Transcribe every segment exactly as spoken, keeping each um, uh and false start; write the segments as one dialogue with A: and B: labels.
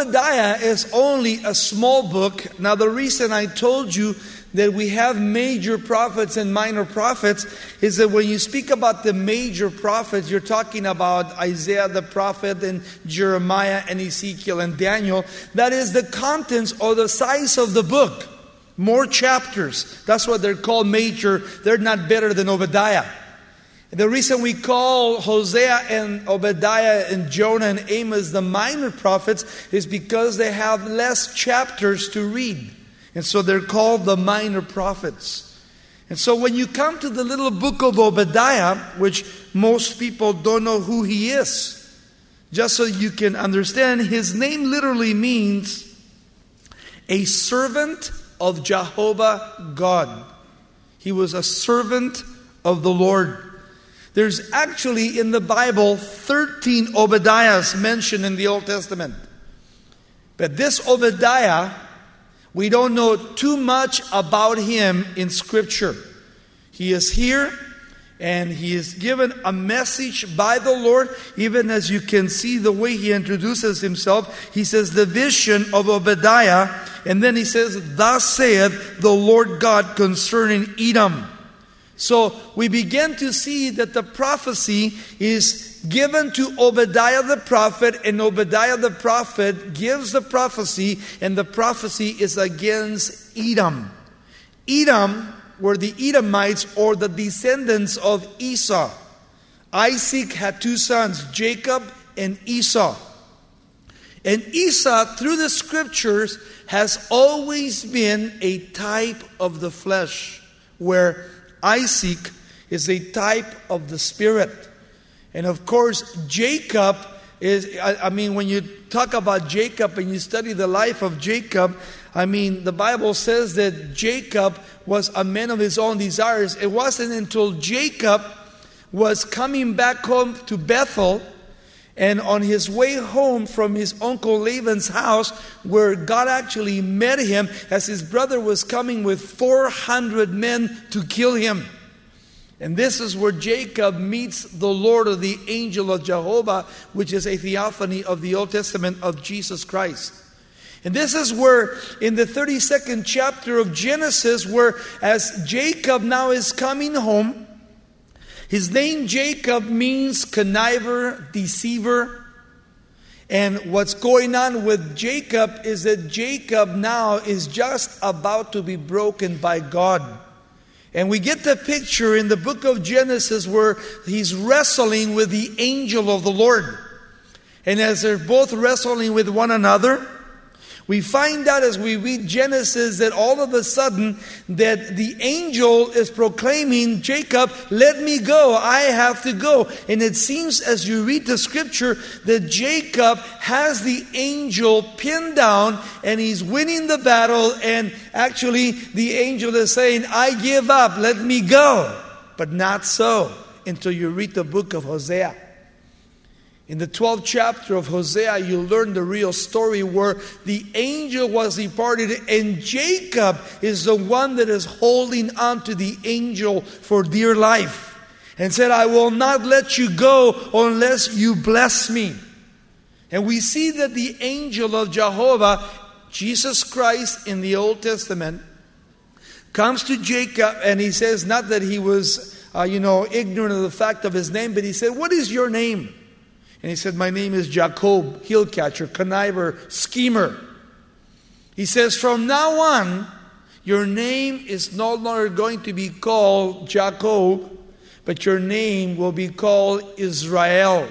A: Obadiah is only a small book. Now, the reason I told you that we have major prophets and minor prophets is that when you speak about the major prophets, you're talking about Isaiah the prophet and Jeremiah and Ezekiel and Daniel. That is the contents or the size of the book. More chapters. That's what they're called major. They're not better than Obadiah. The reason we call Hosea and Obadiah and Jonah and Amos the minor prophets is because they have less chapters to read. And so they're called the minor prophets. And so when you come to the little book of Obadiah, which most people don't know who he is, just so you can understand, his name literally means a servant of Jehovah God. He was a servant of the Lord. There's actually in the Bible thirteen Obadiahs mentioned in the Old Testament. But this Obadiah, we don't know too much about him in Scripture. He is here and he is given a message by the Lord. Even as you can see the way he introduces himself. He says the vision of Obadiah, and then he says, thus saith the Lord God concerning Edom. So we begin to see that the prophecy is given to Obadiah the prophet, and Obadiah the prophet gives the prophecy, and the prophecy is against Edom. Edom were the Edomites, or the descendants of Esau. Isaac had two sons, Jacob and Esau. And Esau, through the scriptures, has always been a type of the flesh, where Isaac is a type of the spirit. And of course, Jacob is, I, I mean, when you talk about Jacob and you study the life of Jacob, I mean, the Bible says that Jacob was a man of his own desires. It wasn't until Jacob was coming back home to Bethel, and on his way home from his uncle Laban's house, where God actually met him as his brother was coming with four hundred men to kill him. And this is where Jacob meets the Lord, or the angel of Jehovah, which is a theophany of the Old Testament of Jesus Christ. And this is where, in the thirty-second chapter of Genesis, where as Jacob now is coming home, his name Jacob means conniver, deceiver. And what's going on with Jacob is that Jacob now is just about to be broken by God. And we get the picture in the book of Genesis where he's wrestling with the angel of the Lord. And as they're both wrestling with one another, we find out as we read Genesis that all of a sudden that the angel is proclaiming, Jacob, let me go, I have to go. And it seems as you read the scripture that Jacob has the angel pinned down and he's winning the battle, and actually the angel is saying, I give up, let me go. But not so until you read the book of Hosea. In the twelfth chapter of Hosea, you learn the real story where the angel was departed, and Jacob is the one that is holding on to the angel for dear life, and said, I will not let you go unless you bless me. And we see that the angel of Jehovah, Jesus Christ in the Old Testament, comes to Jacob, and he says, not that he was, uh, you know, ignorant of the fact of his name, but he said, what is your name? And he said, my name is Jacob, heel catcher, conniver, schemer. He says, from now on, your name is no longer going to be called Jacob, but your name will be called Israel,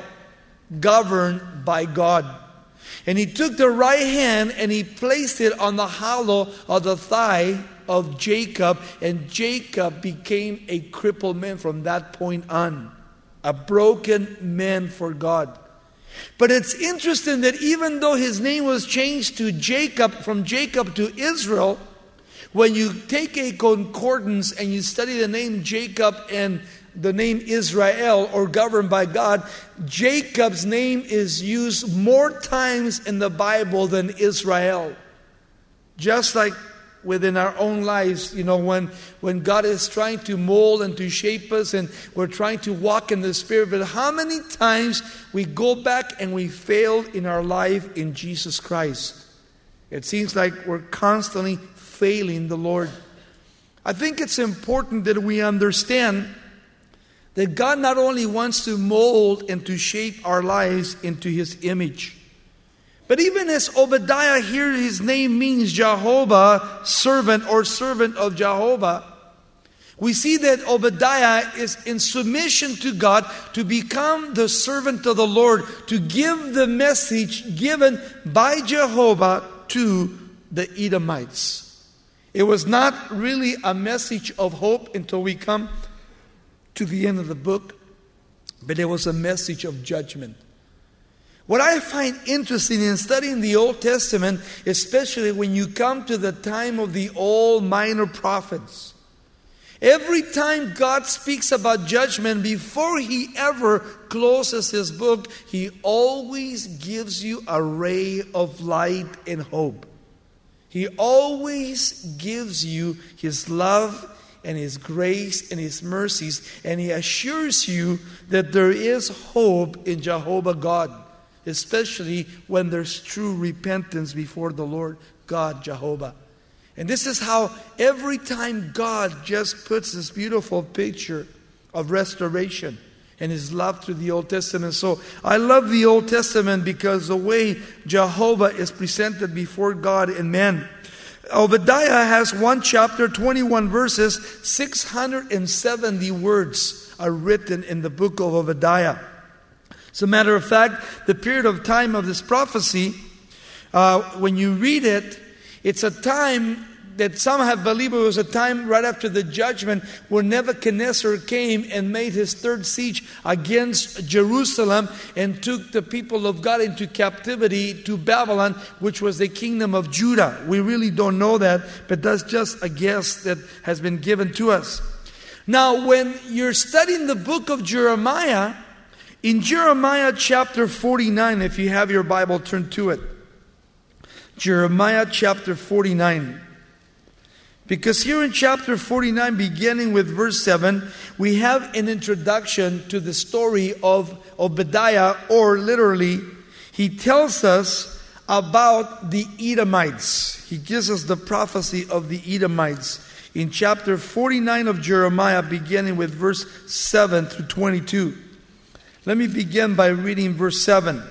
A: governed by God. And he took the right hand and he placed it on the hollow of the thigh of Jacob, and Jacob became a crippled man from that point on, a broken man for God. But it's interesting that even though his name was changed to Jacob, from Jacob to Israel, when you take a concordance and you study the name Jacob and the name Israel, or governed by God, Jacob's name is used more times in the Bible than Israel. Just like within our own lives, you know, when, when God is trying to mold and to shape us and we're trying to walk in the Spirit. But how many times we go back and we fail in our life in Jesus Christ? It seems like we're constantly failing the Lord. I think it's important that we understand that God not only wants to mold and to shape our lives into His image, but even as Obadiah here, his name means Jehovah, servant or servant of Jehovah. We see that Obadiah is in submission to God to become the servant of the Lord, to give the message given by Jehovah to the Edomites. It was not really a message of hope until we come to the end of the book, but it was a message of judgment. What I find interesting in studying the Old Testament, especially when you come to the time of the old minor prophets, every time God speaks about judgment, before He ever closes His book, He always gives you a ray of light and hope. He always gives you His love and His grace and His mercies, and He assures you that there is hope in Jehovah God, especially when there's true repentance before the Lord God, Jehovah. And this is how every time God just puts this beautiful picture of restoration and His love through the Old Testament. So I love the Old Testament because the way Jehovah is presented before God and man. Obadiah has one chapter, twenty-one verses, six hundred seventy words are written in the book of Obadiah. As a matter of fact, the period of time of this prophecy, uh, when you read it, it's a time that some have believed it was a time right after the judgment where Nebuchadnezzar came and made his third siege against Jerusalem and took the people of God into captivity to Babylon, which was the kingdom of Judah. We really don't know that, but that's just a guess that has been given to us. Now, when you're studying the book of Jeremiah, in Jeremiah chapter forty-nine, if you have your Bible, turn to it. Jeremiah chapter forty-nine. Because here in chapter forty-nine, beginning with verse seven, we have an introduction to the story of Obadiah, or literally, he tells us about the Edomites. He gives us the prophecy of the Edomites in chapter forty-nine of Jeremiah, beginning with verse seven through twenty-two. Let me begin by reading verse seven.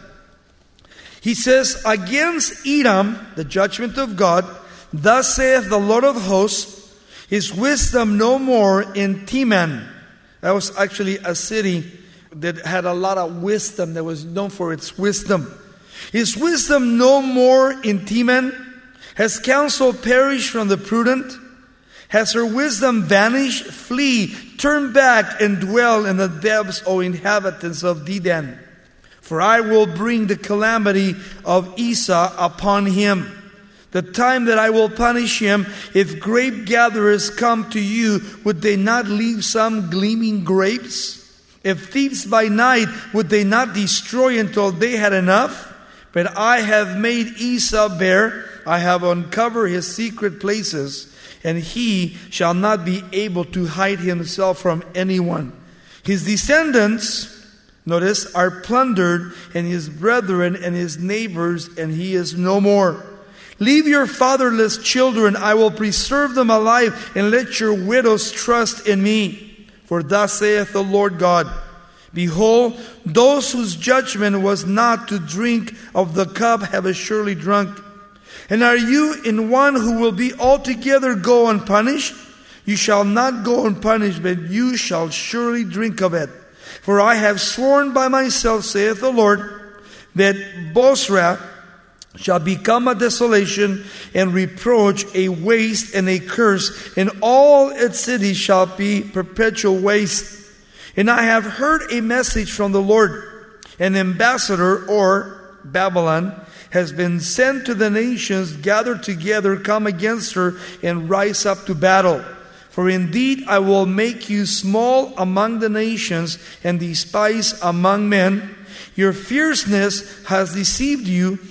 A: He says, "Against Edom, the judgment of God, thus saith the Lord of hosts, His wisdom no more in Teman." That was actually a city that had a lot of wisdom, that was known for its wisdom. "His wisdom no more in Teman? Has counsel perished from the prudent? Has her wisdom vanished? Flee, turn back, and dwell in the depths, O inhabitants of Dedan. For I will bring the calamity of Esau upon him. The time that I will punish him, if grape gatherers come to you, would they not leave some gleaming grapes? If thieves by night, would they not destroy until they had enough? But I have made Esau bare, I have uncovered his secret places, and he shall not be able to hide himself from anyone. His descendants," notice, "are plundered, and his brethren and his neighbors, and he is no more. Leave your fatherless children, I will preserve them alive, and let your widows trust in me. For thus saith the Lord God, Behold, those whose judgment was not to drink of the cup have surely drunk. And are you in one who will be altogether go unpunished? You shall not go unpunished, but you shall surely drink of it. For I have sworn by myself, saith the Lord, that Bozrah shall become a desolation and reproach, a waste and a curse, and all its cities shall be perpetual waste. And I have heard a message from the Lord. An ambassador, or Babylon, has been sent to the nations, gather together, come against her, and rise up to battle. For indeed I will make you small among the nations, and despised among men. Your fierceness has deceived you,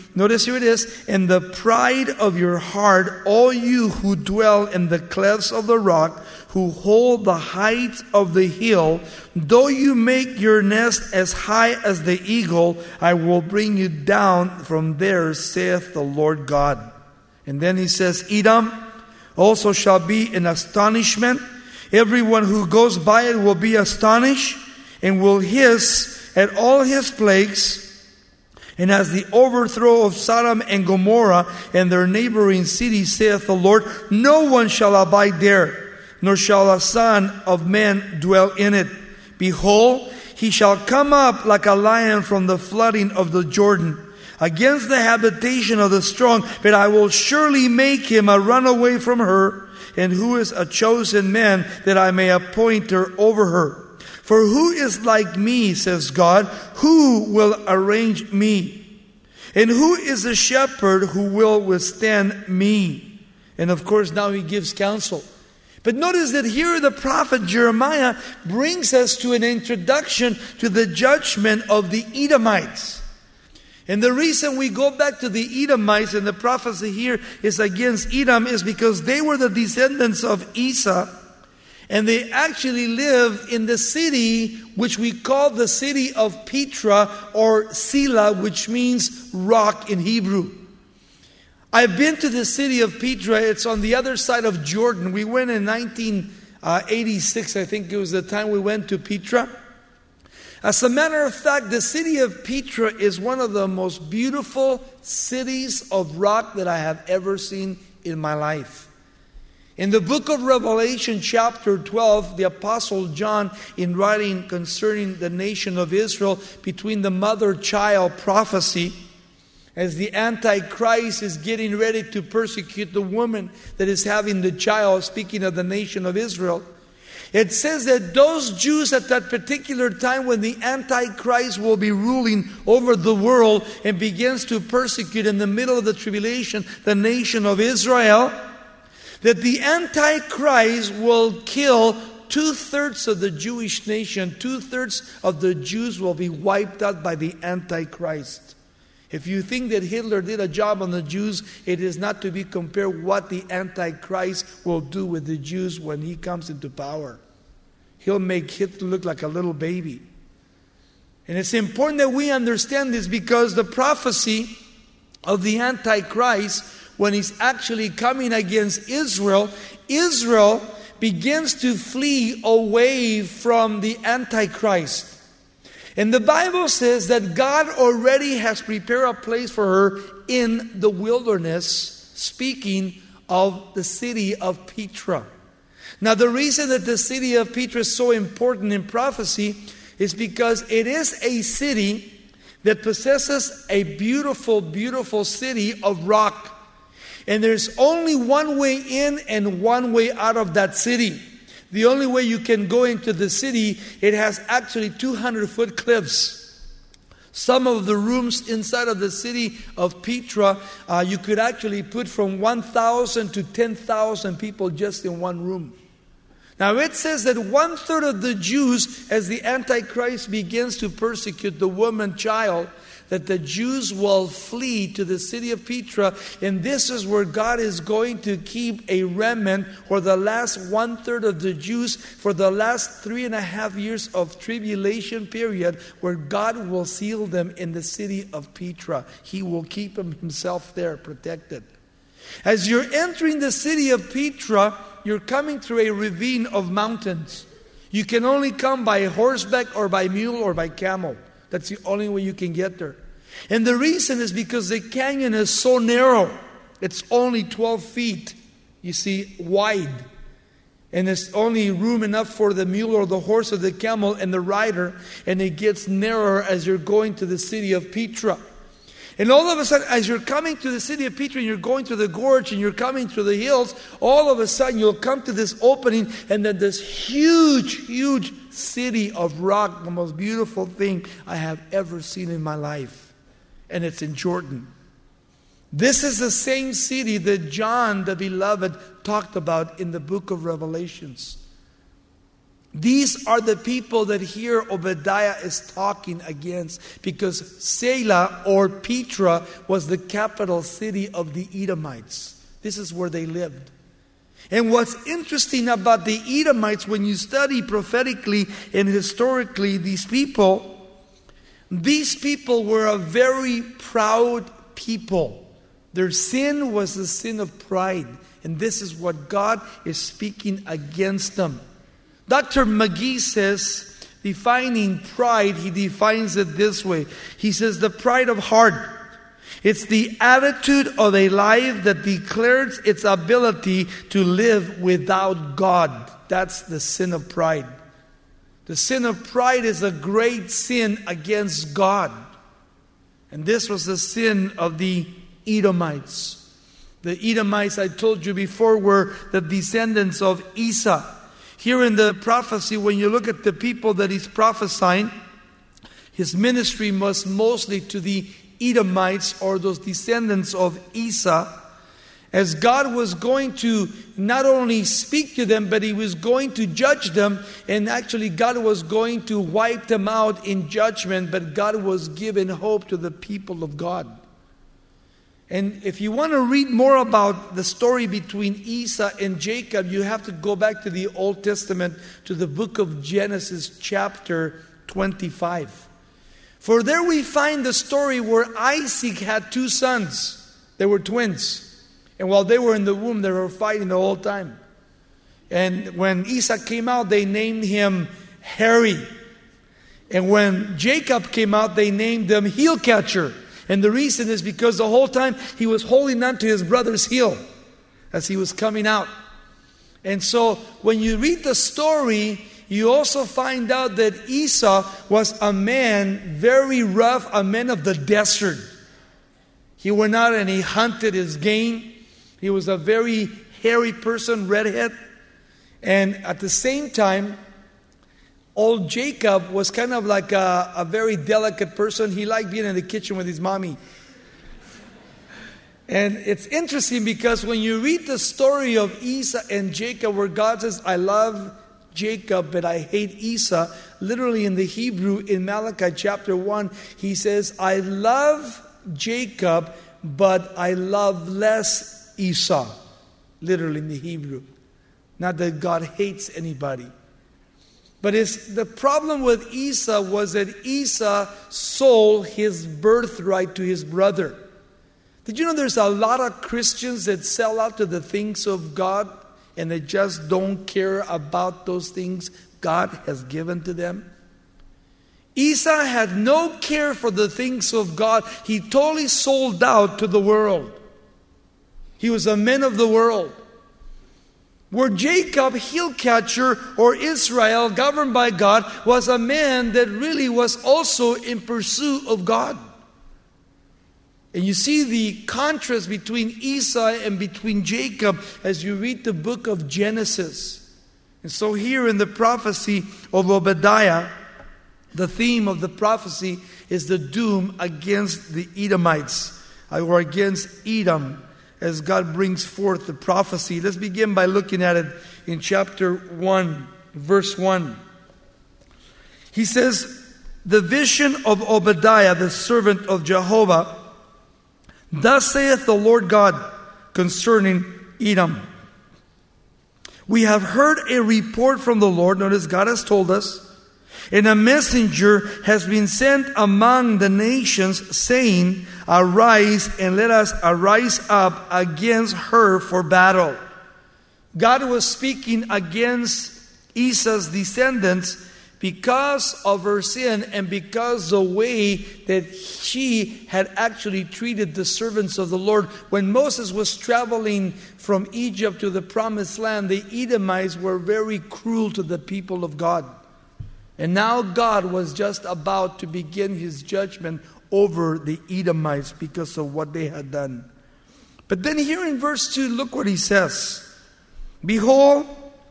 A: Notice here it is. "And the pride of your heart, all you who dwell in the clefts of the rock, who hold the heights of the hill, though you make your nest as high as the eagle, I will bring you down from there, saith the Lord God." And then he says, "Edom also shall be an astonishment. Everyone who goes by it will be astonished, and will hiss at all his plagues. And as the overthrow of Sodom and Gomorrah and their neighboring cities, saith the Lord, no one shall abide there, nor shall a son of man dwell in it. Behold, he shall come up like a lion from the flooding of the Jordan, against the habitation of the strong, but I will surely make him a runaway from her, and who is a chosen man, that I may appoint her over her. For who is like me, says God, who will arrange me? And who is a shepherd who will withstand me? And of course now he gives counsel. But notice that here the prophet Jeremiah brings us to an introduction to the judgment of the Edomites. And the reason we go back to the Edomites and the prophecy here is against Edom is because they were the descendants of Esau. And they actually lived in the city which we call the city of Petra or Sela, which means rock in Hebrew. I've been to the city of Petra. It's on the other side of Jordan. We went in nineteen eighty-six, I think it was the time we went to Petra. As a matter of fact, the city of Petra is one of the most beautiful cities of rock that I have ever seen in my life. In the book of Revelation, chapter twelve, the Apostle John, in writing concerning the nation of Israel, between the mother-child prophecy, as the Antichrist is getting ready to persecute the woman that is having the child, speaking of the nation of Israel, it says that those Jews at that particular time when the Antichrist will be ruling over the world and begins to persecute in the middle of the tribulation the nation of Israel, that the Antichrist will kill two-thirds of the Jewish nation. Two-thirds of the Jews will be wiped out by the Antichrist. If you think that Hitler did a job on the Jews, it is not to be compared what the Antichrist will do with the Jews when he comes into power. He'll make Hitler look like a little baby. And it's important that we understand this because the prophecy of the Antichrist, when he's actually coming against Israel, Israel begins to flee away from the Antichrist. And the Bible says that God already has prepared a place for her in the wilderness, speaking of the city of Petra. Now the reason that the city of Petra is so important in prophecy is because it is a city that possesses a beautiful, beautiful city of rock. And there's only one way in and one way out of that city. The only way you can go into the city, it has actually two hundred foot cliffs. Some of the rooms inside of the city of Petra, uh, you could actually put from one thousand to ten thousand people just in one room. Now it says that one third of the Jews, as the Antichrist begins to persecute the woman child, that the Jews will flee to the city of Petra, and this is where God is going to keep a remnant, or the last one third of the Jews, for the last three and a half years of tribulation period, where God will seal them in the city of Petra. He will keep them himself there, protected. As you're entering the city of Petra, you're coming through a ravine of mountains. You can only come by horseback or by mule or by camel. That's the only way you can get there. And the reason is because the canyon is so narrow. It's only twelve feet, you see, wide. And there's only room enough for the mule or the horse or the camel and the rider. And it gets narrower as you're going to the city of Petra. And all of a sudden, as you're coming to the city of Petra and you're going through the gorge and you're coming through the hills, all of a sudden you'll come to this opening, and then this huge, huge city of rock, the most beautiful thing I have ever seen in my life. And it's in Jordan. This is the same city that John the Beloved talked about in the book of Revelations. These are the people that here Obadiah is talking against, because Selah or Petra was the capital city of the Edomites. This is where they lived. And what's interesting about the Edomites, when you study prophetically and historically these people, these people were a very proud people. Their sin was the sin of pride. And this is what God is speaking against them. Doctor McGee says, defining pride, he defines it this way. He says, the pride of heart. It's the attitude of a life that declares its ability to live without God. That's the sin of pride. The sin of pride is a great sin against God. And this was the sin of the Edomites. The Edomites, I told you before, were the descendants of Esau. Here in the prophecy, when you look at the people that he's prophesying, his ministry was mostly to the Edomites, or those descendants of Esau, as God was going to not only speak to them, but he was going to judge them. And actually God was going to wipe them out in judgment, but God was giving hope to the people of God. And if you want to read more about the story between Esau and Jacob, you have to go back to the Old Testament, to the book of Genesis chapter twenty-five. For there we find the story where Isaac had two sons. They were twins. And while they were in the womb, they were fighting the whole time. And when Esau came out, they named him Harry. And when Jacob came out, they named him Heel Catcher. And the reason is because the whole time he was holding on to his brother's heel as he was coming out. And so when you read the story, you also find out that Esau was a man very rough, a man of the desert. He went out and he hunted his game. He was a very hairy person, redhead. And at the same time, old Jacob was kind of like a, a very delicate person. He liked being in the kitchen with his mommy. And it's interesting because when you read the story of Esau and Jacob, where God says, I love Jacob, but I hate Esau. Literally in the Hebrew, in Malachi chapter one, he says, I love Jacob, but I love less Esau. Literally in the Hebrew. Not that God hates anybody. But it's, the problem with Esau was that Esau sold his birthright to his brother. Did you know there's a lot of Christians that sell out to the things of God and they just don't care about those things God has given to them? Esau had no care for the things of God. He totally sold out to the world. He was a man of the world. Where Jacob, heel catcher, or Israel, governed by God, was a man that really was also in pursuit of God. And you see the contrast between Esau and between Jacob as you read the book of Genesis. And so here in the prophecy of Obadiah, the theme of the prophecy is the doom against the Edomites, or against Edom, as God brings forth the prophecy. Let's begin by looking at it in chapter one, verse one. He says, the vision of Obadiah, the servant of Jehovah, thus saith the Lord God concerning Edom. We have heard a report from the Lord. Notice God has told us. And a messenger has been sent among the nations, saying, arise and let us arise up against her for battle. God was speaking against Esau's descendants because of her sin and because the way that she had actually treated the servants of the Lord. When Moses was traveling from Egypt to the promised land, the Edomites were very cruel to the people of God. And now God was just about to begin his judgment over the Edomites because of what they had done. But then here in verse two, look what he says. Behold,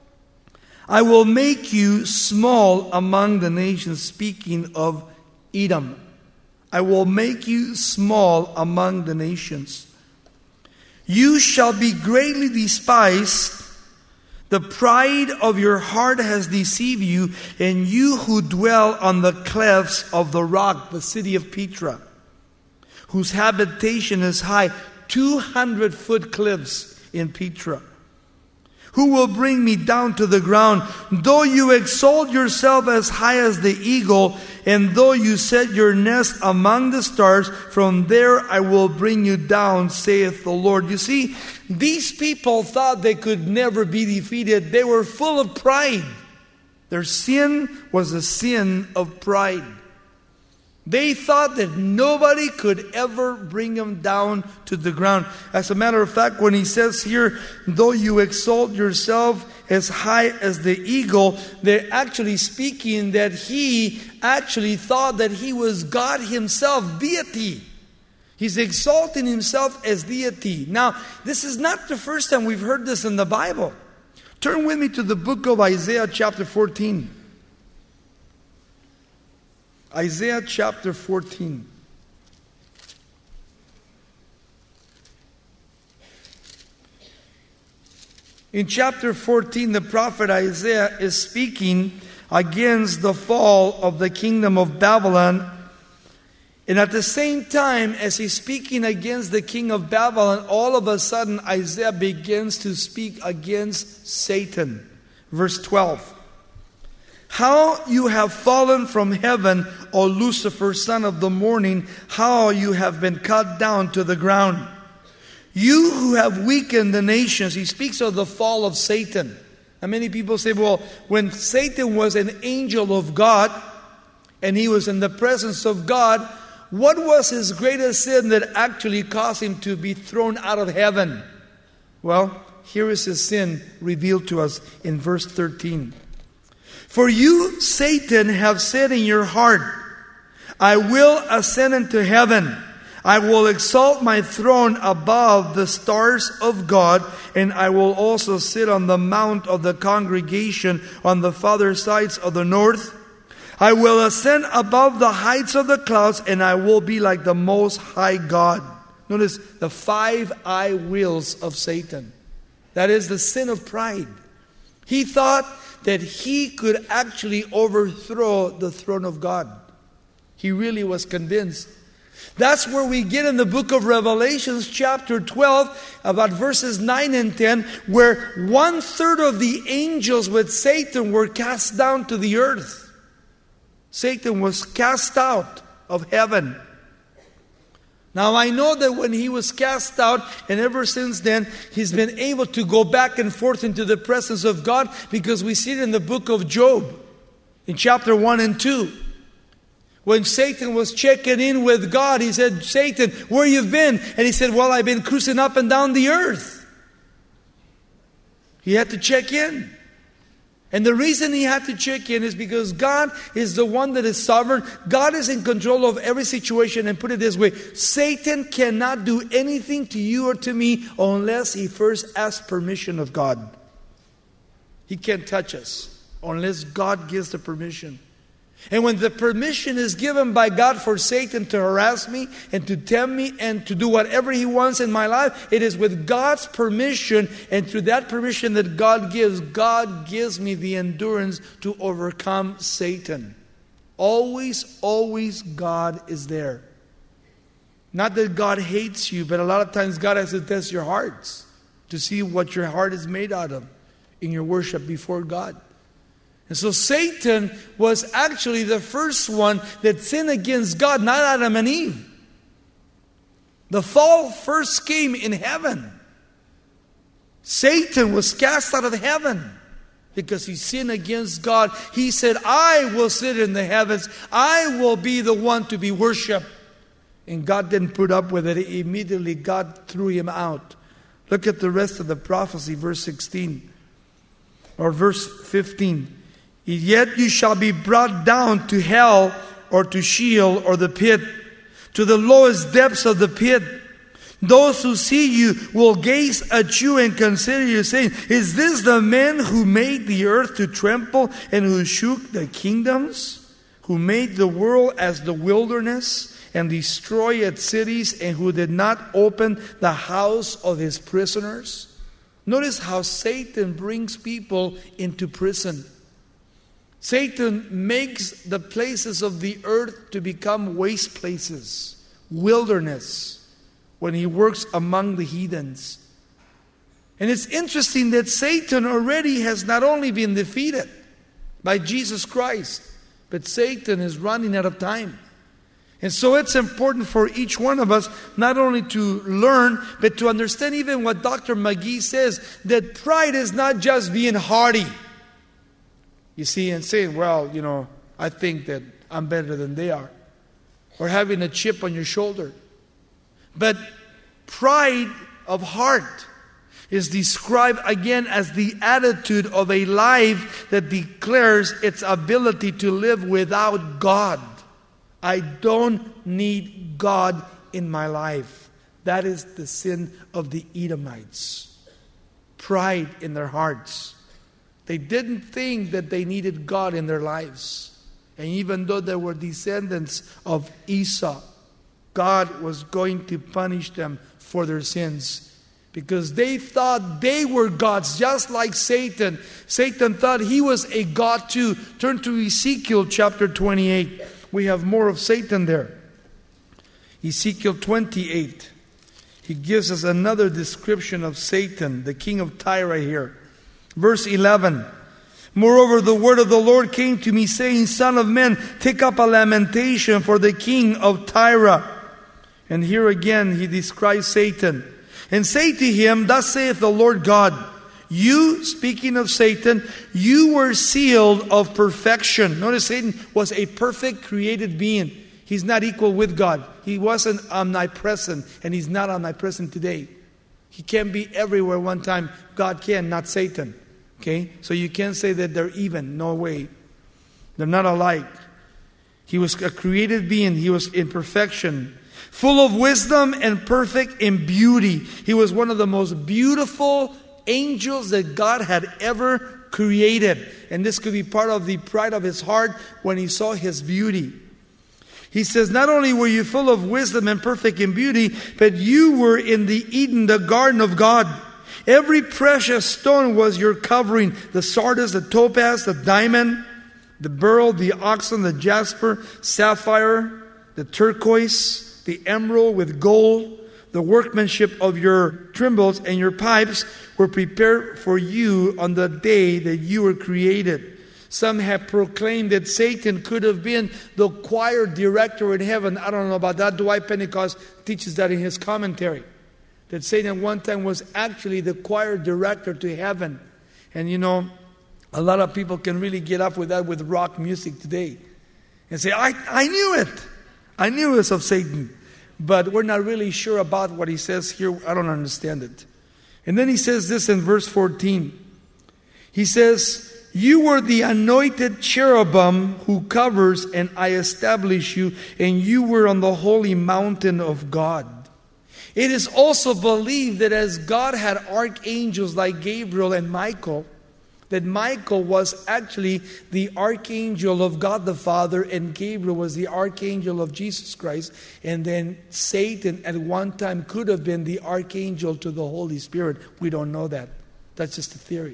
A: I will make you small among the nations, speaking of Edom. I will make you small among the nations. You shall be greatly despised. The pride of your heart has deceived you, and you who dwell on the clefts of the rock, the city of Petra, whose habitation is high, two hundred foot cliffs in Petra. Who will bring me down to the ground? Though you exalt yourself as high as the eagle, and though you set your nest among the stars, from there I will bring you down, saith the Lord. You see, these people thought they could never be defeated. They were full of pride. Their sin was a sin of pride. They thought that nobody could ever bring them down to the ground. As a matter of fact, when he says here, though you exalt yourself as high as the eagle, they're actually speaking that he actually thought that he was God himself, deity. He's exalting himself as deity. Now, this is not the first time we've heard this in the Bible. Turn with me to the book of Isaiah chapter fourteen. Isaiah chapter fourteen. In chapter fourteen, the prophet Isaiah is speaking against the fall of the kingdom of Babylon. And at the same time, as he's speaking against the king of Babylon, all of a sudden Isaiah begins to speak against Satan. Verse twelve. How you have fallen from heaven, O Lucifer, son of the morning, how you have been cut down to the ground. You who have weakened the nations. He speaks of the fall of Satan. And many people say, well, when Satan was an angel of God, and he was in the presence of God, what was his greatest sin that actually caused him to be thrown out of heaven? Well, here is his sin revealed to us in verse thirteen. For you, Satan, have said in your heart, I will ascend into heaven. I will exalt my throne above the stars of God, and I will also sit on the mount of the congregation on the farther sides of the north. I will ascend above the heights of the clouds, and I will be like the Most High God. Notice the five I wills of Satan. That is the sin of pride. He thought that he could actually overthrow the throne of God. He really was convinced. That's where we get in the book of Revelations chapter twelve, about verses nine and ten, where one third of the angels with Satan were cast down to the earth. Satan was cast out of heaven. Now I know that when he was cast out, and ever since then, he's been able to go back and forth into the presence of God, because we see it in the book of Job, in chapter one and two. When Satan was checking in with God, he said, Satan, where you've been? And he said, well, I've been cruising up and down the earth. He had to check in. And the reason he had to check in is because God is the one that is sovereign. God is in control of every situation. And put it this way, Satan cannot do anything to you or to me unless he first asks permission of God. He can't touch us unless God gives the permission. And when the permission is given by God for Satan to harass me and to tempt me and to do whatever he wants in my life, it is with God's permission, and through that permission that God gives, God gives me the endurance to overcome Satan. Always, always God is there. Not that God hates you, but a lot of times God has to test your hearts to see what your heart is made out of in your worship before God. And so Satan was actually the first one that sinned against God, not Adam and Eve. The fall first came in heaven. Satan was cast out of heaven because he sinned against God. He said, I will sit in the heavens. I will be the one to be worshipped. And God didn't put up with it. Immediately God threw him out. Look at the rest of the prophecy, verse sixteen or verse fifteen. Yet you shall be brought down to hell, or to Sheol, or the pit, to the lowest depths of the pit. Those who see you will gaze at you and consider you, saying, is this the man who made the earth to tremble and who shook the kingdoms? Who made the world as the wilderness and destroyed its cities, and who did not open the house of his prisoners? Notice how Satan brings people into prison. Satan makes the places of the earth to become waste places, wilderness, when he works among the heathens. And it's interesting that Satan already has not only been defeated by Jesus Christ, but Satan is running out of time. And so it's important for each one of us not only to learn, but to understand even what Doctor McGee says, that pride is not just being haughty. You see, and saying, well, you know, I think that I'm better than they are. Or having a chip on your shoulder. But pride of heart is described again as the attitude of a life that declares its ability to live without God. I don't need God in my life. That is the sin of the Edomites. Pride in their hearts. They didn't think that they needed God in their lives. And even though they were descendants of Esau, God was going to punish them for their sins. Because they thought they were gods, just like Satan. Satan thought he was a god too. Turn to Ezekiel chapter twenty-eight. We have more of Satan there. Ezekiel twenty-eight. He gives us another description of Satan, the king of Tyre here. Verse eleven. Moreover, the word of the Lord came to me, saying, Son of man, take up a lamentation for the king of Tyre. And here again he describes Satan. And say to him, Thus saith the Lord God, you, speaking of Satan, you were sealed of perfection. Notice Satan was a perfect created being. He's not equal with God. He wasn't omnipresent, and he's not omnipresent today. He can't be everywhere one time. God can, not Satan. Okay? So you can't say that they're even. No way. They're not alike. He was a created being. He was in perfection. Full of wisdom and perfect in beauty. He was one of the most beautiful angels that God had ever created. And this could be part of the pride of his heart when he saw his beauty. He says, not only were you full of wisdom and perfect in beauty, but you were in the Eden, the garden of God. Every precious stone was your covering. The sardius, the topaz, the diamond, the beryl, the oxen, the jasper, sapphire, the turquoise, the emerald with gold. The workmanship of your timbrels and your pipes were prepared for you on the day that you were created. Some have proclaimed that Satan could have been the choir director in heaven. I don't know about that. Dwight Pentecost teaches that in his commentary. That Satan at one time was actually the choir director to heaven. And you know, a lot of people can really get up with that with rock music today. And say, I, I knew it. I knew it was of Satan. But we're not really sure about what he says here. I don't understand it. And then he says this in verse fourteen. He says, you were the anointed cherubim who covers, and I establish you, and you were on the holy mountain of God. It is also believed that as God had archangels like Gabriel and Michael, that Michael was actually the archangel of God the Father, and Gabriel was the archangel of Jesus Christ. And then Satan at one time could have been the archangel to the Holy Spirit. We don't know that. That's just a theory.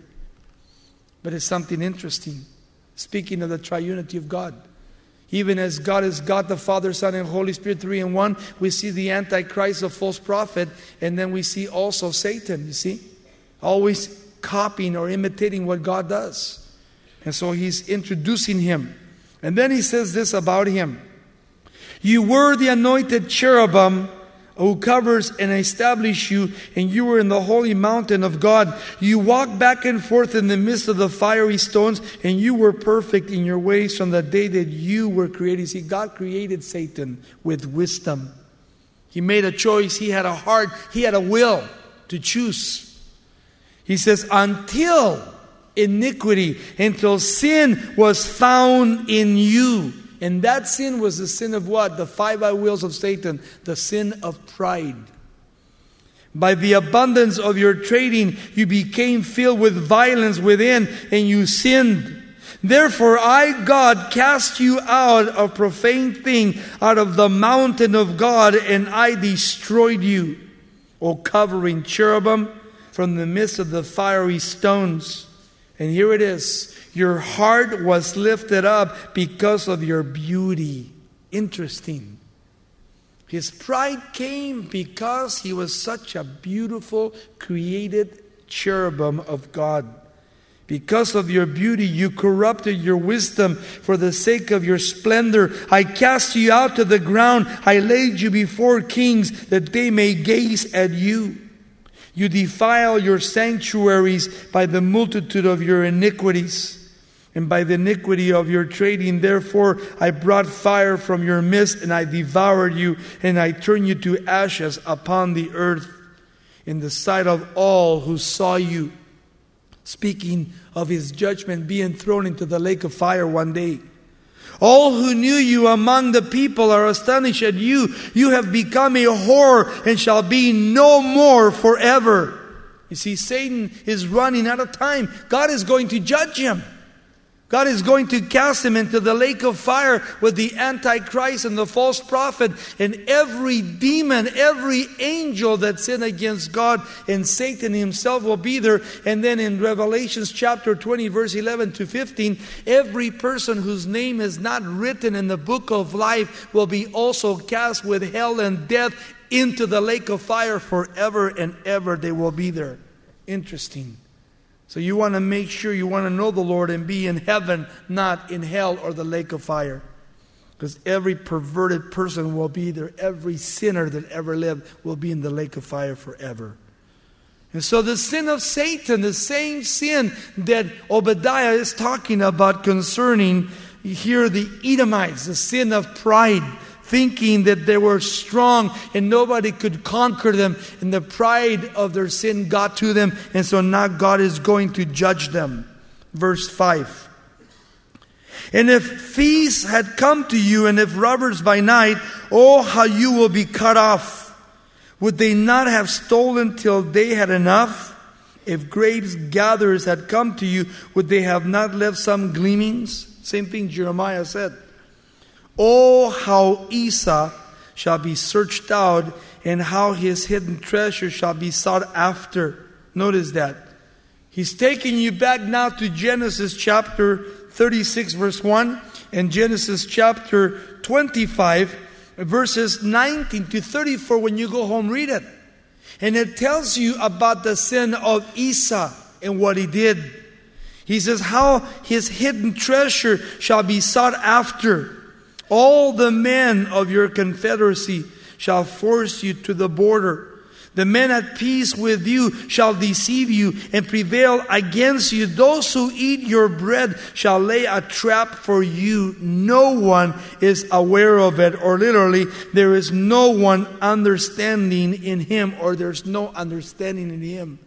A: But it's something interesting. Speaking of the triunity of God. Even as God is God the Father, Son, and Holy Spirit, three in one, we see the Antichrist, the false prophet, and then we see also Satan, you see? Always copying or imitating what God does. And so he's introducing him. And then he says this about him. You were the anointed cherubim who covers and establishes you, and you were in the holy mountain of God. You walked back and forth in the midst of the fiery stones, and you were perfect in your ways from the day that you were created. See, God created Satan with wisdom. He made a choice. He had a heart. He had a will to choose. He says, until iniquity, until sin was found in you. And that sin was the sin of what? The five eye wheels of Satan. The sin of pride. By the abundance of your trading, you became filled with violence within, and you sinned. Therefore, I, God, cast you out of profane thing, out of the mountain of God, and I destroyed you. O covering cherubim, from the midst of the fiery stones. And here it is. Your heart was lifted up because of your beauty. Interesting. His pride came because he was such a beautiful, created cherubim of God. Because of your beauty, you corrupted your wisdom for the sake of your splendor. I cast you out to the ground. I laid you before kings that they may gaze at you. You defile your sanctuaries by the multitude of your iniquities and by the iniquity of your trading. Therefore, I brought fire from your midst, and I devoured you, and I turned you to ashes upon the earth in the sight of all who saw you. Speaking of his judgment being thrown into the lake of fire one day. All who knew you among the people are astonished at you. You have become a whore and shall be no more forever. You see, Satan is running out of time. God is going to judge him. God is going to cast him into the lake of fire with the Antichrist and the false prophet and every demon, every angel that sinned against God, and Satan himself will be there. And then in Revelations chapter twenty, verse eleven to fifteen, every person whose name is not written in the book of life will be also cast with hell and death into the lake of fire forever and ever. They will be there. Interesting. So you want to make sure you want to know the Lord and be in heaven, not in hell or the lake of fire. Because every perverted person will be there. Every sinner that ever lived will be in the lake of fire forever. And so the sin of Satan, the same sin that Obadiah is talking about concerning here the Edomites, the sin of pride, thinking that they were strong and nobody could conquer them, and the pride of their sin got to them, and so now God is going to judge them. Verse five. And if thieves had come to you, and if robbers by night, oh, how you will be cut off. Would they not have stolen till they had enough? If grapes gatherers had come to you, would they have not left some gleanings? Same thing Jeremiah said. Oh, how Esau shall be searched out, and how his hidden treasure shall be sought after. Notice that. He's taking you back now to Genesis chapter thirty-six, verse one, and Genesis chapter twenty-five, verses nineteen to thirty-four. When you go home, read it. And it tells you about the sin of Esau and what he did. He says, how his hidden treasure shall be sought after. All the men of your confederacy shall force you to the border. The men at peace with you shall deceive you and prevail against you. Those who eat your bread shall lay a trap for you. No one is aware of it. Or literally, there is no one understanding in him, or there's no understanding in him.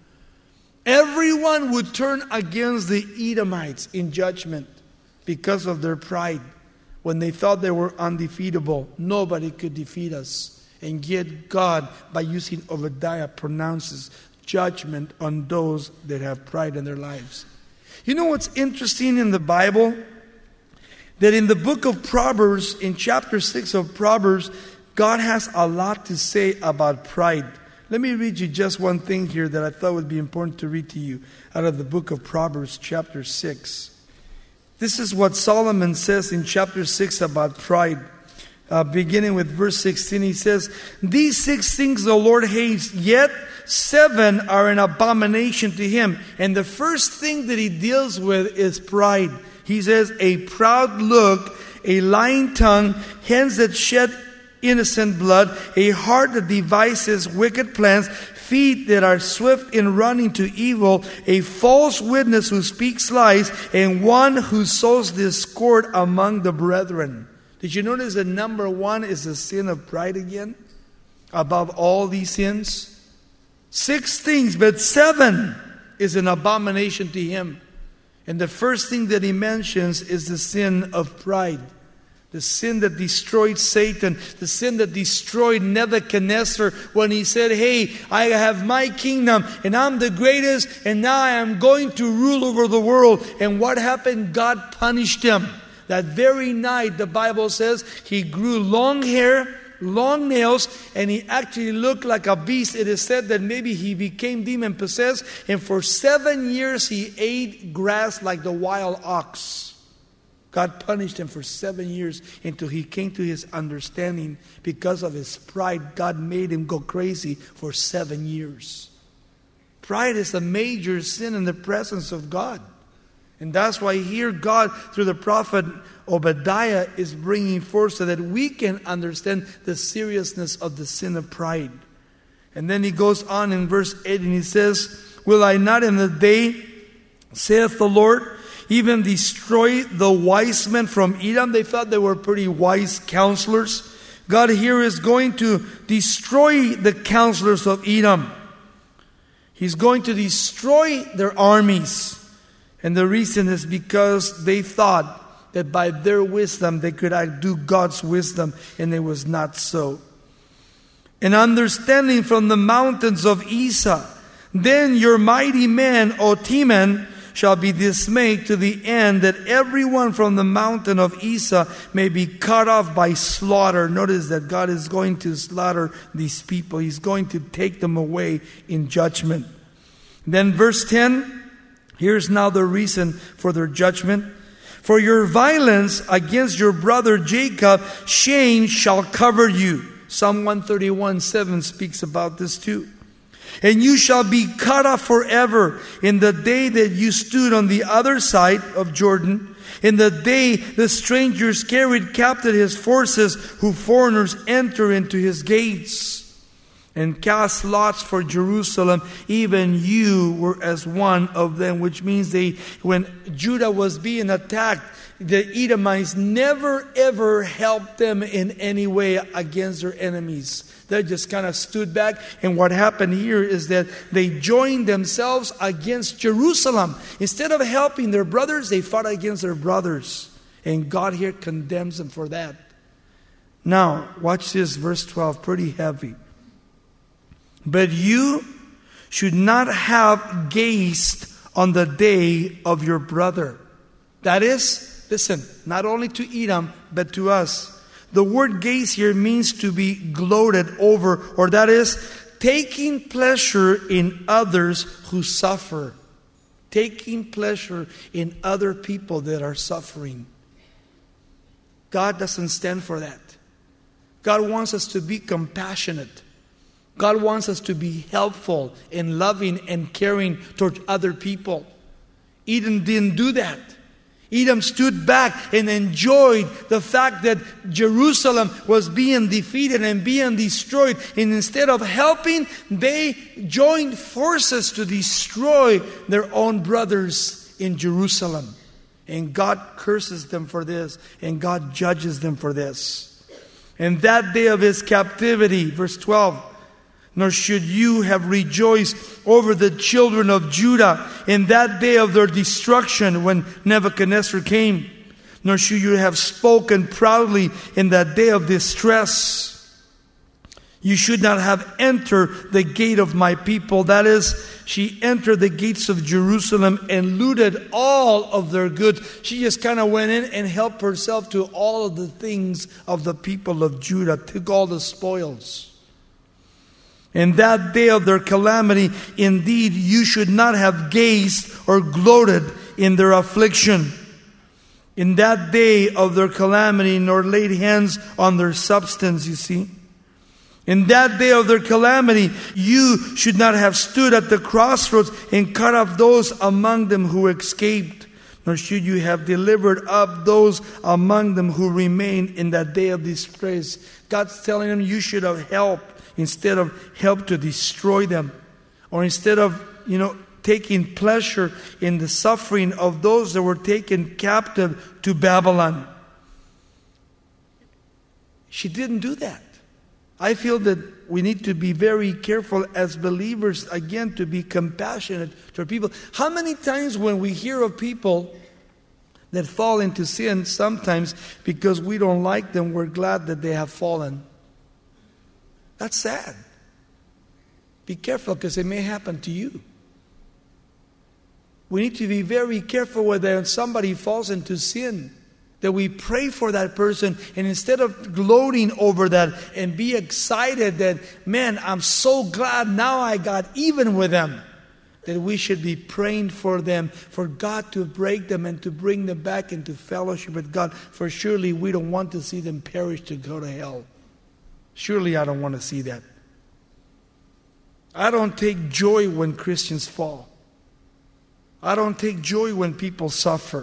A: Everyone would turn against the Edomites in judgment because of their pride. When they thought they were undefeatable, nobody could defeat us. And yet God, by using Obadiah, pronounces judgment on those that have pride in their lives. You know what's interesting in the Bible? That in the book of Proverbs, in chapter six of Proverbs, God has a lot to say about pride. Let me read you just one thing here that I thought would be important to read to you out of the book of Proverbs, chapter six. This is what Solomon says in chapter six about pride. Uh, beginning with verse sixteen, he says, these six things the Lord hates, yet seven are an abomination to him. And the first thing that he deals with is pride. He says, a proud look, a lying tongue, hands that shed innocent blood, a heart that devises wicked plans, feet that are swift in running to evil, a false witness who speaks lies, and one who sows discord among the brethren. Did you notice that number one is the sin of pride again? Above all these sins? Six things, but seven is an abomination to him. And the first thing that he mentions is the sin of pride. The sin that destroyed Satan, the sin that destroyed Nebuchadnezzar when he said, hey, I have my kingdom and I'm the greatest and now I am going to rule over the world. And what happened? God punished him. That very night, the Bible says, he grew long hair long nails, and he actually looked like a beast. It is said that maybe he became demon-possessed, and for seven years he ate grass like the wild ox. God punished him for seven years until he came to his understanding. Because of his pride, God made him go crazy for seven years. Pride is a major sin in the presence of God. And that's why here God, through the prophet Obadiah, is bringing forth so that we can understand the seriousness of the sin of pride. And then he goes on in verse eight and he says, will I not in the day, saith the Lord, even destroy the wise men from Edom? They thought they were pretty wise counselors. God here is going to destroy the counselors of Edom. He's going to destroy their armies. And the reason is because they thought that by their wisdom they could outdo God's wisdom, and it was not so. And understanding from the mountains of Esau, then your mighty men, O Teman, shall be dismayed to the end that everyone from the mountain of Esau may be cut off by slaughter. Notice that God is going to slaughter these people. He's going to take them away in judgment. Then verse ten, here's now the reason for their judgment. For your violence against your brother Jacob, shame shall cover you. Psalm one thirty-one seven speaks about this too. And you shall be cut off forever in the day that you stood on the other side of Jordan, in the day the strangers carried captive his forces, who foreigners enter into his gates, and cast lots for Jerusalem. Even you were as one of them. Which means they, when Judah was being attacked, the Edomites never ever helped them in any way against their enemies. They just kind of stood back. And what happened here is that they joined themselves against Jerusalem. Instead of helping their brothers, they fought against their brothers. And God here condemns them for that. Now, watch this, verse twelve, pretty heavy. But you should not have gazed on the day of your brother. That is, listen, not only to Edom, but to us. The word gaze here means to be gloated over, or that is, taking pleasure in others who suffer. Taking pleasure in other people that are suffering. God doesn't stand for that. God wants us to be compassionate. God wants us to be helpful and loving and caring towards other people. Edom didn't do that. Edom stood back and enjoyed the fact that Jerusalem was being defeated and being destroyed. And instead of helping, they joined forces to destroy their own brothers in Jerusalem. And God curses them for this, and God judges them for this. And that day of his captivity, verse twelve, nor should you have rejoiced over the children of Judah in that day of their destruction when Nebuchadnezzar came. Nor should you have spoken proudly in that day of distress. You should not have entered the gate of my people. That is, she entered the gates of Jerusalem and looted all of their goods. She just kind of went in and helped herself to all of the things of the people of Judah. Took all the spoils. In that day of their calamity, indeed, you should not have gazed or gloated in their affliction. In that day of their calamity, nor laid hands on their substance, you see. In that day of their calamity, you should not have stood at the crossroads and cut off those among them who escaped. Nor should you have delivered up those among them who remained in that day of disgrace. God's telling them you should have helped. Instead of help to destroy them. Or instead of, you know, taking pleasure in the suffering of those that were taken captive to Babylon. She didn't do that. I feel that we need to be very careful as believers, again, to be compassionate to people. How many times when we hear of people that fall into sin, sometimes because we don't like them, we're glad that they have fallen. That's sad. Be careful, because it may happen to you. We need to be very careful when somebody falls into sin. That we pray for that person, and instead of gloating over that and be excited that, man, I'm so glad now I got even with them, that we should be praying for them, for God to break them and to bring them back into fellowship with God. For surely we don't want to see them perish to go to hell. Surely I don't want to see that. I don't take joy when Christians fall. I don't take joy when people suffer.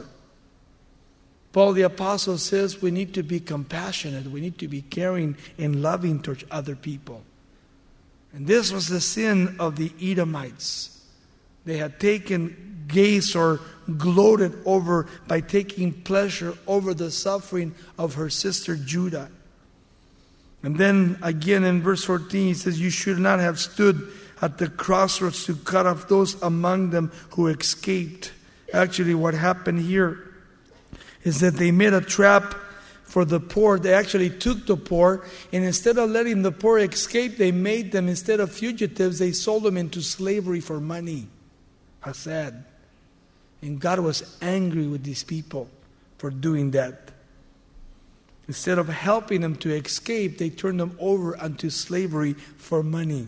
A: Paul the Apostle says we need to be compassionate. We need to be caring and loving towards other people. And this was the sin of the Edomites. They had taken gaze or gloated over by taking pleasure over the suffering of her sister Judah. And then again in verse fourteen, he says, you should not have stood at the crossroads to cut off those among them who escaped. Actually, what happened here is that they made a trap for the poor. They actually took the poor, and instead of letting the poor escape, they made them, instead of fugitives, they sold them into slavery for money. How sad. And God was angry with these people for doing that. Instead of helping them to escape, they turned them over unto slavery for money.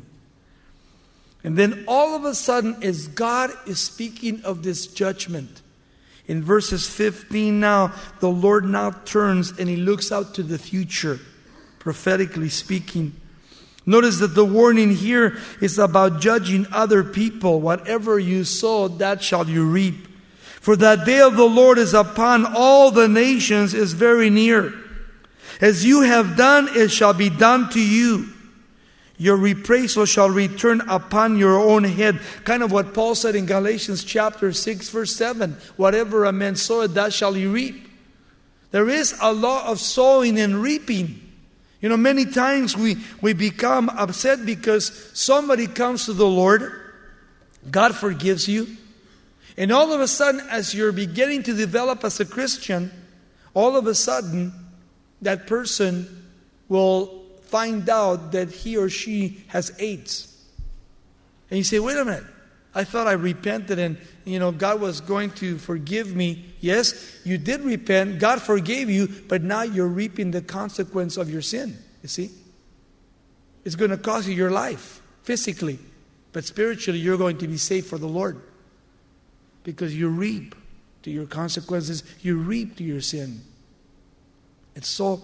A: And then all of a sudden, as God is speaking of this judgment, in verses fifteen now, the Lord now turns and He looks out to the future, prophetically speaking. Notice that the warning here is about judging other people. Whatever you sow, that shall you reap. For that day of the Lord is upon all the nations, is very near. As you have done, it shall be done to you. Your reprisal shall return upon your own head. Kind of what Paul said in Galatians chapter six, verse seven. Whatever a man soweth, that shall he reap. There is a law of sowing and reaping. You know, many times we, we become upset because somebody comes to the Lord, God forgives you, and all of a sudden, as you're beginning to develop as a Christian, all of a sudden, that person will find out that he or she has AIDS. And you say, wait a minute, I thought I repented and, you know, God was going to forgive me. Yes, you did repent, God forgave you, but now you're reaping the consequence of your sin, you see. It's going to cost you your life, physically. But spiritually, you're going to be saved for the Lord. Because you reap to your consequences, you reap to your sin. It's so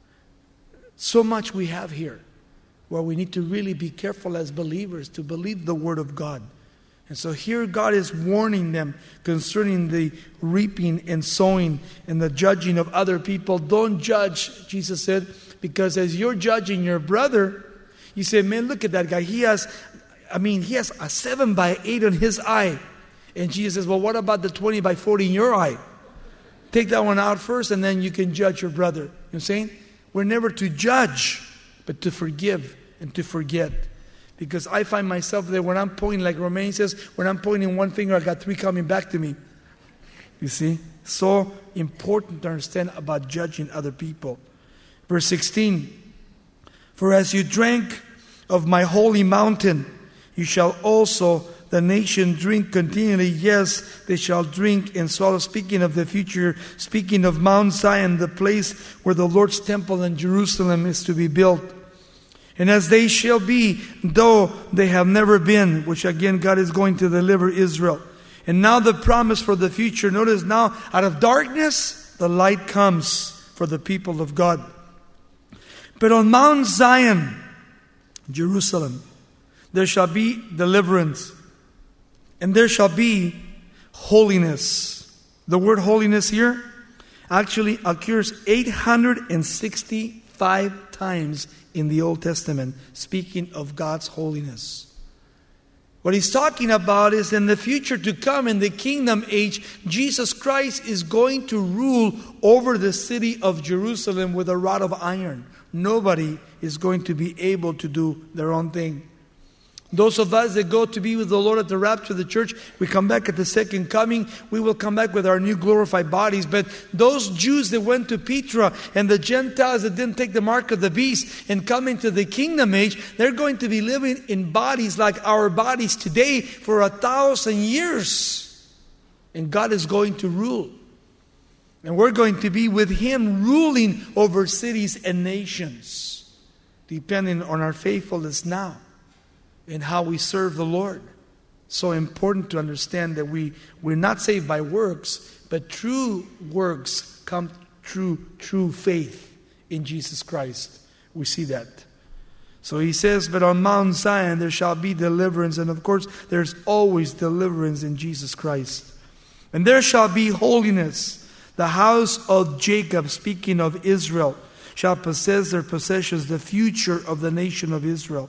A: So much we have here where we need to really be careful as believers to believe the Word of God. And so here God is warning them concerning the reaping and sowing and the judging of other people. Don't judge, Jesus said, because as you're judging your brother, you say, man, look at that guy. He has, I mean, he has a seven by eight on his eye. And Jesus says, well, what about the twenty by forty in your eye? Take that one out first and then you can judge your brother. You know what I'm saying? We're never to judge, but to forgive and to forget. Because I find myself there when I'm pointing, like Romain says, when I'm pointing one finger, I got three coming back to me. You see? So important to understand about judging other people. Verse sixteen, for as you drank of my holy mountain, you shall also the nation drink continually. Yes, they shall drink and swallow. Speaking of the future, speaking of Mount Zion, the place where the Lord's temple in Jerusalem is to be built. And as they shall be, though they have never been, which again God is going to deliver Israel. And now the promise for the future. Notice now, out of darkness, the light comes for the people of God. But on Mount Zion, Jerusalem, there shall be deliverance. And there shall be holiness. The word holiness here actually occurs eight hundred sixty-five times in the Old Testament, speaking of God's holiness. What he's talking about is in the future to come, in the kingdom age, Jesus Christ is going to rule over the city of Jerusalem with a rod of iron. Nobody is going to be able to do their own thing. Those of us that go to be with the Lord at the rapture of the church, we come back at the second coming. We will come back with our new glorified bodies. But those Jews that went to Petra and the Gentiles that didn't take the mark of the beast and come into the kingdom age, they're going to be living in bodies like our bodies today for a thousand years. And God is going to rule. And we're going to be with Him ruling over cities and nations, depending on our faithfulness now and how we serve the Lord. So important to understand that we, we're not saved by works, but true works come through true faith in Jesus Christ. We see that. So He says, but on Mount Zion there shall be deliverance. And of course, there's always deliverance in Jesus Christ. And there shall be holiness. The house of Jacob, speaking of Israel, shall possess their possessions, the future of the nation of Israel.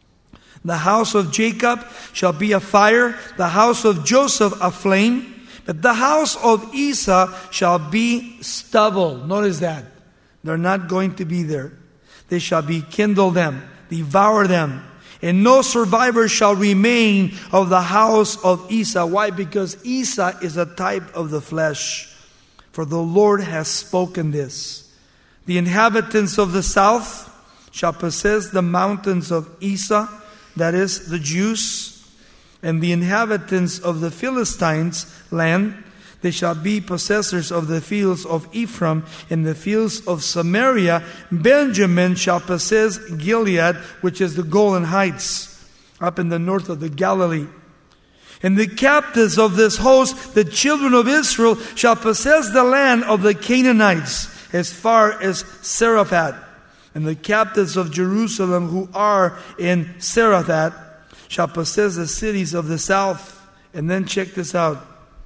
A: The house of Jacob shall be a fire, the house of Joseph a flame, but the house of Esau shall be stubble. Notice that. They're not going to be there. They shall be kindle them, devour them, and no survivor shall remain of the house of Esau. Why? Because Esau is a type of the flesh. For the Lord has spoken this. The inhabitants of the south shall possess the mountains of Esau, that is, the Jews, and the inhabitants of the Philistines' land, they shall be possessors of the fields of Ephraim and the fields of Samaria. Benjamin shall possess Gilead, which is the Golan Heights, up in the north of the Galilee. And the captives of this host, the children of Israel, shall possess the land of the Canaanites as far as Zarephath. And the captives of Jerusalem who are in Zarephath shall possess the cities of the south. And then check this out,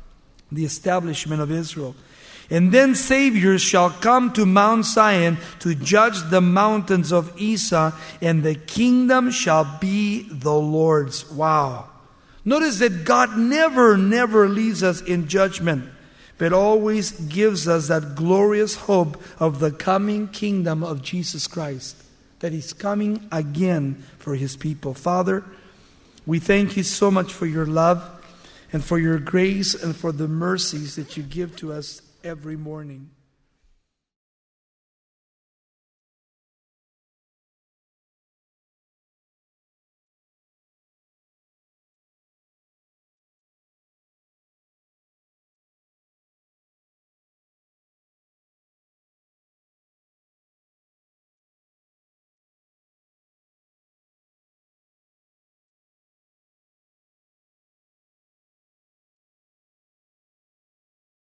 A: the establishment of Israel. And then saviors shall come to Mount Zion to judge the mountains of Esau, and the kingdom shall be the Lord's. Wow. Notice that God never, never leaves us in judgment, but always gives us that glorious hope of the coming kingdom of Jesus Christ, that He's coming again for His people. Father, we thank You so much for Your love and for Your grace and for the mercies that You give to us every morning.